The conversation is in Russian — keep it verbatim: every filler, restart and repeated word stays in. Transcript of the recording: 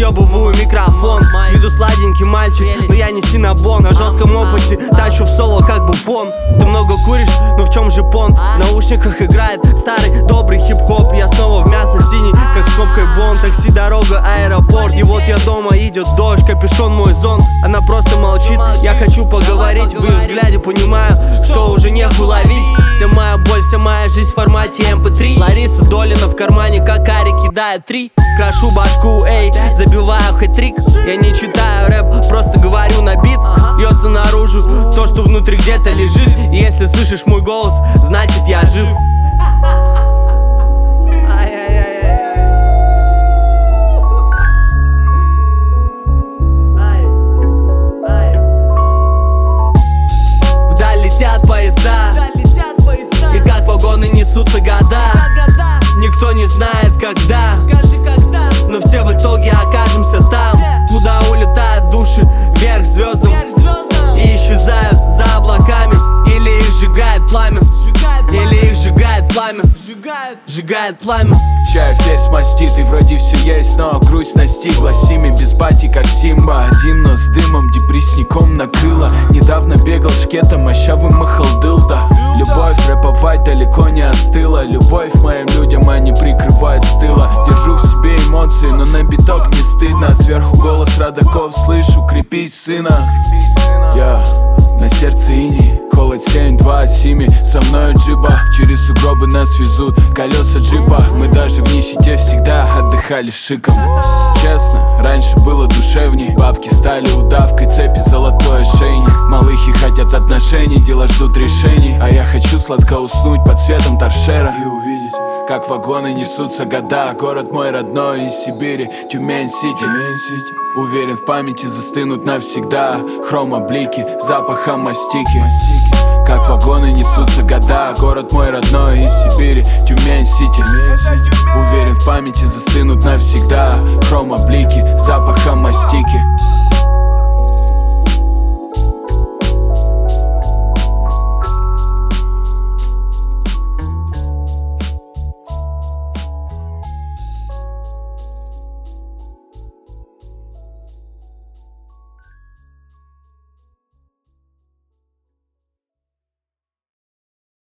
разъебываю микрофон. С виду сладенький мальчик, но я не синабон. На жестком опыте тащу в соло как буфон. Ты много куришь, но в чем же понт? В наушниках играет старый добрый хип-хоп. Я снова в мясо синий, как с кнопкой бон. Такси, дорога, аэропорт. И вот я дома, идет дождь, капюшон мой зон. Она просто молчит, я хочу поговорить. В ее взгляде понимаю, что уже нехуй ловить. Вся моя боль, вся моя жизнь в формате эм пэ три. Лариса Долина в кармане, как Ари кидает три. Крашу башку, эй, забиваю хэт-трик. Я не читаю рэп, просто говорю на бит. Льется наружу то, что внутри где-то лежит. И если слышишь мой голос, значит я жив. Вдаль летят поезда, и как вагоны несутся года. Никто не знает когда, но все в итоге окажемся там, куда улетают души вверх звездам и исчезают за облаками. Или их сжигает пламя, или их сжигает пламя, сжигает пламя. Чай, ферзь мастит, и вроде все есть, но грусть настигла. Сими без бати, как Симба. Один нос с дымом, депрессником накрыло. Недавно бегал шкетом, оща вымахал дылда. Любовь рэповать далеко не остыла. Любовь моим людям, они прикрывают с тыла. Держу в себе эмоции, но на биток не стыдно. Сверху голос родаков слышу, крепись, сына. Я на сердце иней, холод семь два сими. Со мною джиба, через сугробы нас везут колеса джипа. Мы даже в нищете всегда отдыхали шиком. Честно, раньше было душевней. Бабки стали удавкой, цепи золотой ошейник. Малыхи хотят отношений, дела ждут решений. А я хочу сладко уснуть под светом торшера и увидеть, как вагоны несутся года. Город мой родной из Сибири, Тюмень-Сити. Уверен, в памяти застынут навсегда хрома-блики, запаха мастики. Как вагоны несутся года. Город мой родной из Сибири, Тюмень-Сити. Уверен, в памяти застынут навсегда хрома-блики, запаха мастики.